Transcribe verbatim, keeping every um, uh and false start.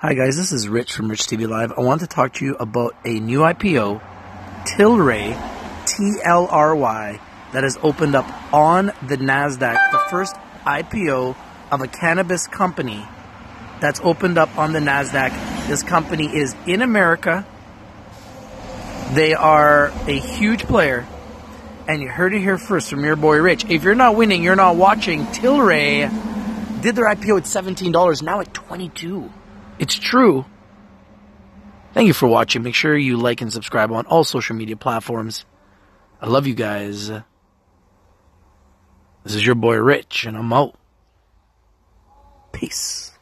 Hi guys, this is Rich from Rich T V Live. I want to talk to you about a new I P O, Tilray, T L R Y, that has opened up on the NASDAQ. The first I P O of a cannabis company that's opened up on the NASDAQ. This company is in America. They are a huge player. And you heard it here first from your boy Rich. If you're not winning, you're not watching. Tilray did their I P O at seventeen dollars, now at twenty-two dollars. It's true. Thank you for watching. Make sure you like and subscribe on all social media platforms. I love you guys. This is your boy Rich, and I'm out. Peace.